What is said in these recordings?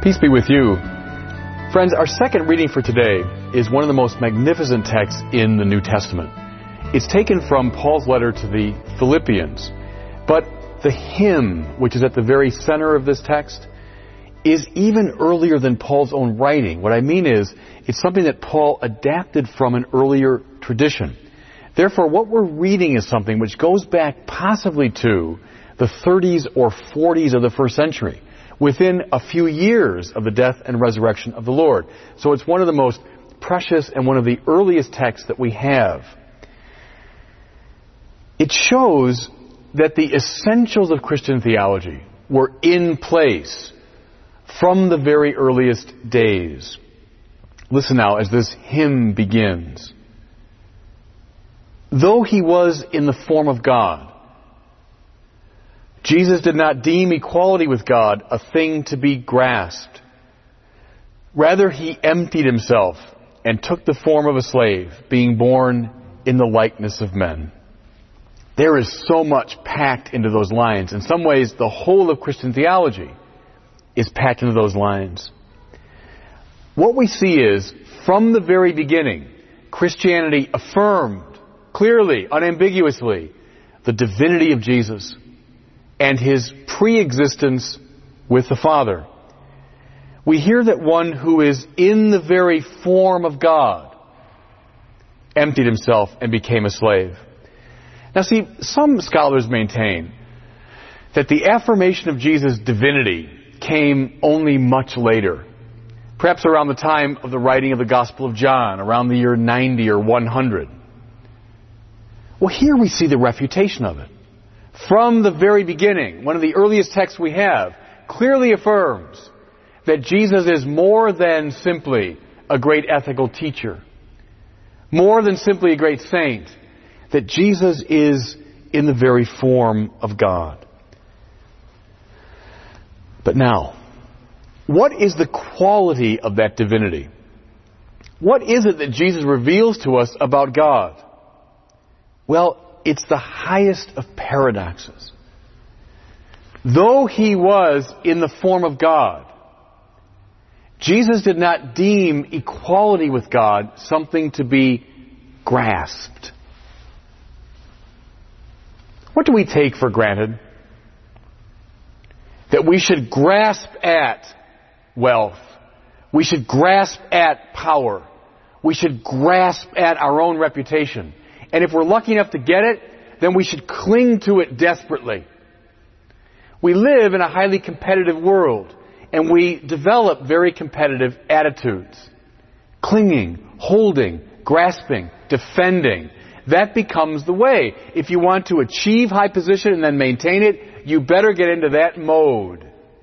Peace be with you. Friends, our second reading for today is one of the most magnificent texts in the New Testament. It's taken from Paul's letter to the Philippians. But the hymn, which is at the very center of this text, is even earlier than Paul's own writing. What I mean is, it's something that Paul adapted from an earlier tradition. Therefore, what we're reading is something which goes back possibly to the 30s or 40s of the first century, within a few years of the death and resurrection of the Lord. So it's one of the most precious and one of the earliest texts that we have. It shows that the essentials of Christian theology were in place from the very earliest days. Listen now as this hymn begins. Though he was in the form of God, Jesus did not deem equality with God a thing to be grasped. Rather, he emptied himself and took the form of a slave, being born in the likeness of men. There is so much packed into those lines. In some ways, the whole of Christian theology is packed into those lines. What we see is, from the very beginning, Christianity affirmed clearly, unambiguously, the divinity of Jesus and his pre-existence with the Father. We hear that one who is in the very form of God emptied himself and became a slave. Now see, some scholars maintain that the affirmation of Jesus' divinity came only much later, perhaps around the time of the writing of the Gospel of John, around the year 90 or 100. Well, here we see the refutation of it. From the very beginning, one of the earliest texts we have clearly affirms that Jesus is more than simply a great ethical teacher, more than simply a great saint, that Jesus is in the very form of God. But now, what is the quality of that divinity? What is it that Jesus reveals to us about God? Well, it's the highest of paradoxes. Though he was in the form of God, Jesus did not deem equality with God something to be grasped. What do we take for granted? That we should grasp at wealth. We should grasp at power. We should grasp at our own reputation. And if we're lucky enough to get it, then we should cling to it desperately. We live in a highly competitive world, and we develop very competitive attitudes. Clinging, holding, grasping, defending. That becomes the way. If you want to achieve high position and then maintain it, you better get into that mode.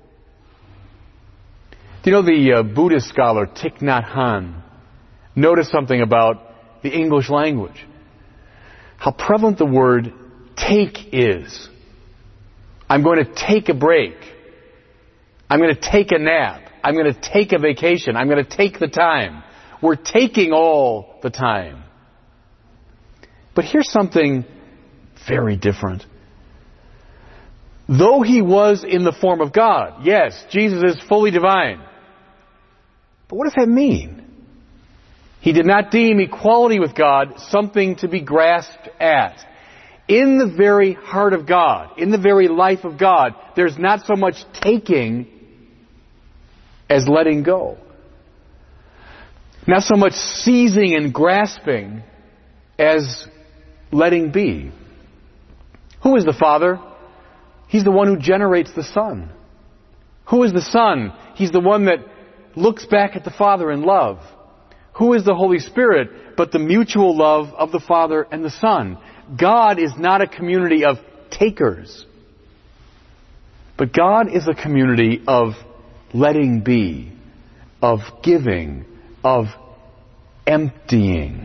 Do you know the Buddhist scholar Thich Nhat Hanh noticed something about the English language? How prevalent the word take is. I'm going to take a break. I'm going to take a nap. I'm going to take a vacation. I'm going to take the time. We're taking all the time. But here's something very different. Though he was in the form of God, yes, Jesus is fully divine. But what does that mean? He did not deem equality with God something to be grasped at. In the very heart of God, in the very life of God, there's not so much taking as letting go. Not so much seizing and grasping as letting be. Who is the Father? He's the one who generates the Son. Who is the Son? He's the one that looks back at the Father in love. Who is the Holy Spirit but the mutual love of the Father and the Son? God is not a community of takers, but God is a community of letting be, of giving, of emptying.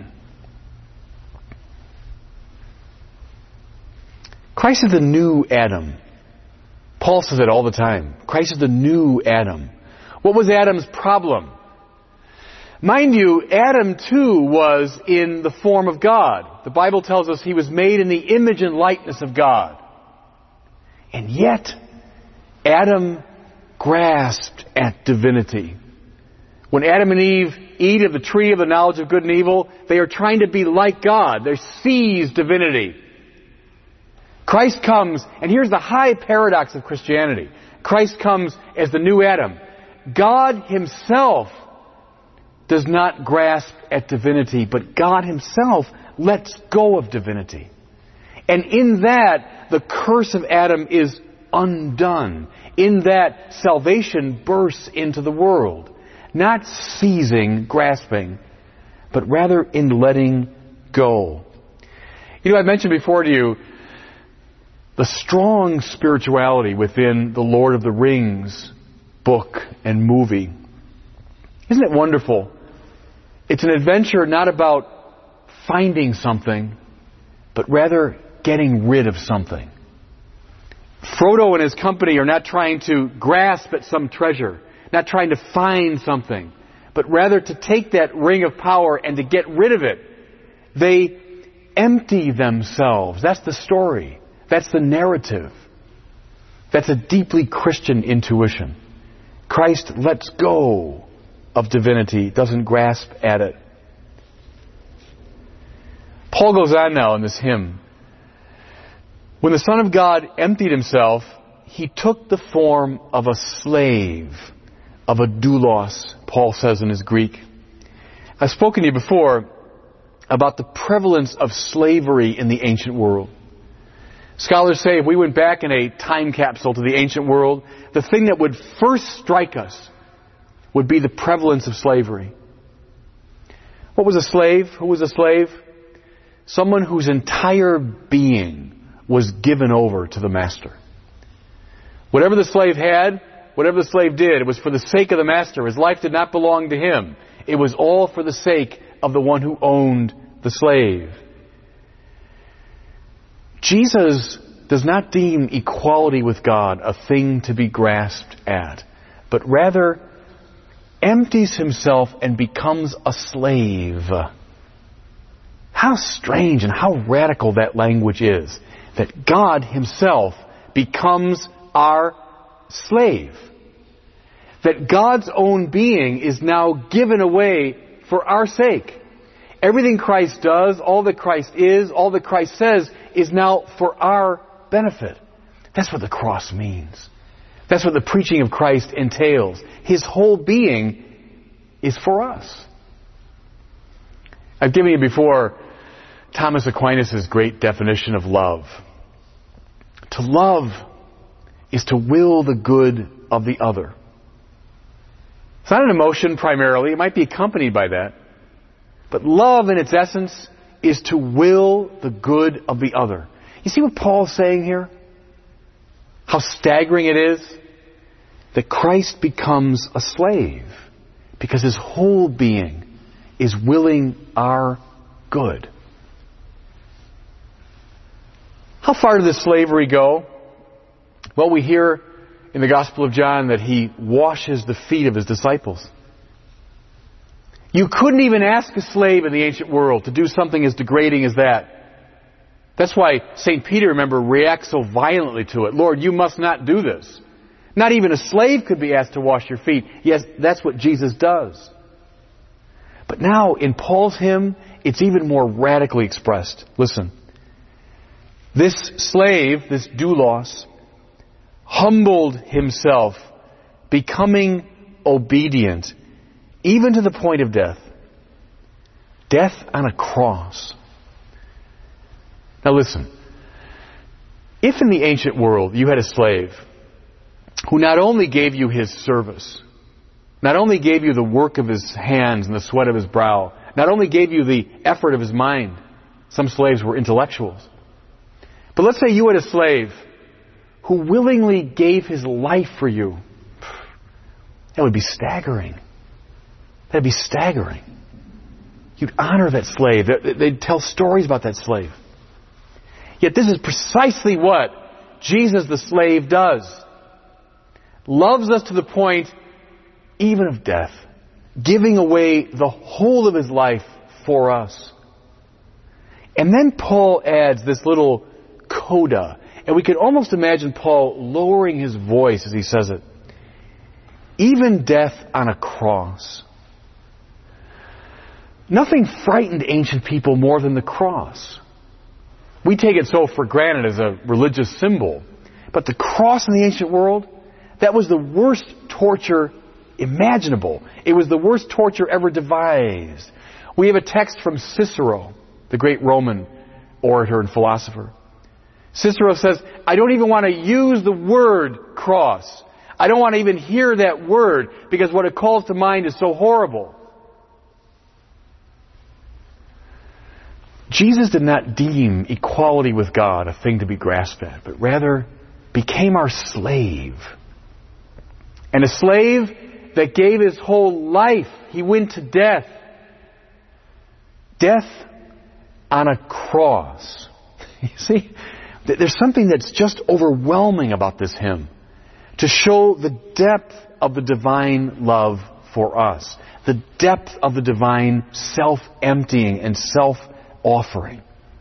Christ is the new Adam. Paul says it all the time. Christ is the new Adam. What was Adam's problem? Mind you, Adam too was in the form of God. The Bible tells us he was made in the image and likeness of God. And yet, Adam grasped at divinity. When Adam and Eve eat of the tree of the knowledge of good and evil, they are trying to be like God. They seize divinity. Christ comes, and here's the high paradox of Christianity. Christ comes as the new Adam. God Himself does not grasp at divinity, but God Himself lets go of divinity. And in that, the curse of Adam is undone. In that, salvation bursts into the world. Not seizing, grasping, but rather in letting go. You know, I mentioned before to you the strong spirituality within the Lord of the Rings book and movie. Isn't it wonderful? It's an adventure not about finding something, but rather getting rid of something. Frodo and his company are not trying to grasp at some treasure, not trying to find something, but rather to take that ring of power and to get rid of it. They empty themselves. That's the story. That's the narrative. That's a deeply Christian intuition. Christ lets go of divinity, doesn't grasp at it. Paul goes on now in this hymn. When the Son of God emptied Himself, He took the form of a slave, of a doulos, Paul says in his Greek. I've spoken to you before about the prevalence of slavery in the ancient world. Scholars say if we went back in a time capsule to the ancient world, the thing that would first strike us would be the prevalence of slavery. What was a slave? Who was a slave? Someone whose entire being was given over to the master. Whatever the slave had, whatever the slave did, it was for the sake of the master. His life did not belong to him. It was all for the sake of the one who owned the slave. Jesus does not deem equality with God a thing to be grasped at, but rather empties Himself and becomes a slave. How strange and how radical that language is, that God Himself becomes our slave. That God's own being is now given away for our sake. Everything Christ does, all that Christ is, all that Christ says, is now for our benefit. That's what the cross means. That's what the preaching of Christ entails. His whole being is for us. I've given you before Thomas Aquinas' great definition of love. To love is to will the good of the other. It's not an emotion primarily. It might be accompanied by that. But love in its essence is to will the good of the other. You see what Paul's saying here? How staggering it is that Christ becomes a slave because His whole being is willing our good. How far did this slavery go? Well, we hear in the Gospel of John that He washes the feet of His disciples. You couldn't even ask a slave in the ancient world to do something as degrading as that. That's why St. Peter, remember, reacts so violently to it. Lord, you must not do this. Not even a slave could be asked to wash your feet. Yes, that's what Jesus does. But now, in Paul's hymn, it's even more radically expressed. Listen. This slave, this doulos, humbled himself, becoming obedient, even to the point of death. Death on a cross. Now listen. If in the ancient world you had a slave who not only gave you his service, not only gave you the work of his hands and the sweat of his brow, not only gave you the effort of his mind, some slaves were intellectuals, but let's say you had a slave who willingly gave his life for you, that would be staggering. That'd be staggering. You'd honor that slave. They'd tell stories about that slave. Yet this is precisely what Jesus the slave does. Loves us to the point even of death. Giving away the whole of His life for us. And then Paul adds this little coda. And we can almost imagine Paul lowering his voice as he says it. even death on a cross. Nothing frightened ancient people more than the cross. We take it so for granted as a religious symbol. But the cross in the ancient world, that was the worst torture imaginable. It was the worst torture ever devised. We have a text from Cicero, the great Roman orator and philosopher. Cicero says, I don't even want to use the word cross. I don't want to even hear that word because what it calls to mind is so horrible. Jesus did not deem equality with God a thing to be grasped at, but rather became our slave. And a slave that gave his whole life. He went to death. Death on a cross. You see, there's something that's just overwhelming about this hymn. To show the depth of the divine love for us. The depth of the divine self-emptying and self-offering.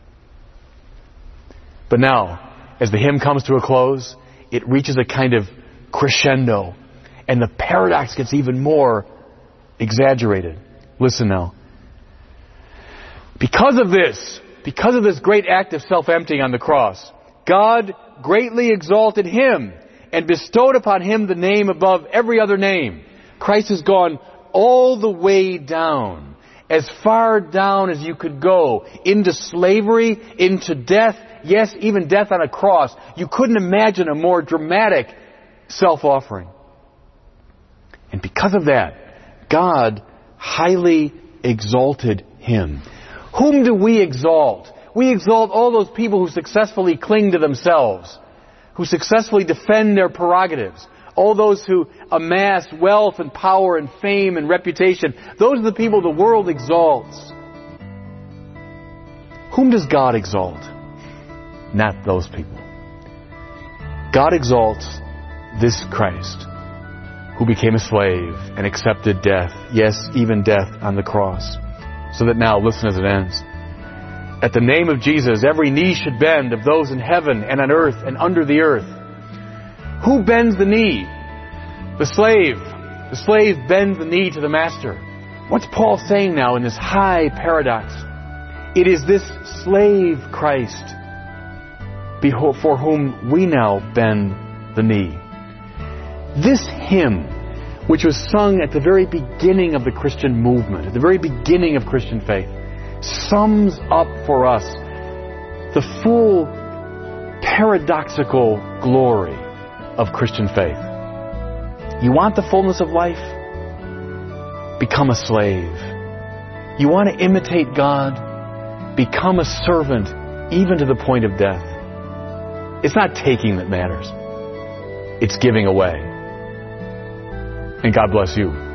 But now, as the hymn comes to a close, it reaches a kind of crescendo. And the paradox gets even more exaggerated. Listen now. Because of this great act of self-emptying on the cross, God greatly exalted Him and bestowed upon Him the name above every other name. Christ has gone all the way down, as far down as you could go, into slavery, into death, yes, even death on a cross. You couldn't imagine a more dramatic self-offering. And because of that, God highly exalted Him. Whom do we exalt? We exalt all those people who successfully cling to themselves, who successfully defend their prerogatives, all those who amass wealth and power and fame and reputation. Those are the people the world exalts. Whom does God exalt? Not those people. God exalts this Christ, who became a slave and accepted death, yes, even death on the cross. So that now, listen as it ends. At the name of Jesus, every knee should bend of those in heaven and on earth and under the earth. Who bends the knee? The slave. The slave bends the knee to the master. What's Paul saying now in this high paradox? It is this slave Christ for whom we now bend the knee. This hymn, which was sung at the very beginning of the Christian movement, at the very beginning of Christian faith, sums up for us the full paradoxical glory of Christian faith. You want the fullness of life? Become a slave. You want to imitate God? Become a servant, even to the point of death. It's not taking that matters. It's giving away. And God bless you.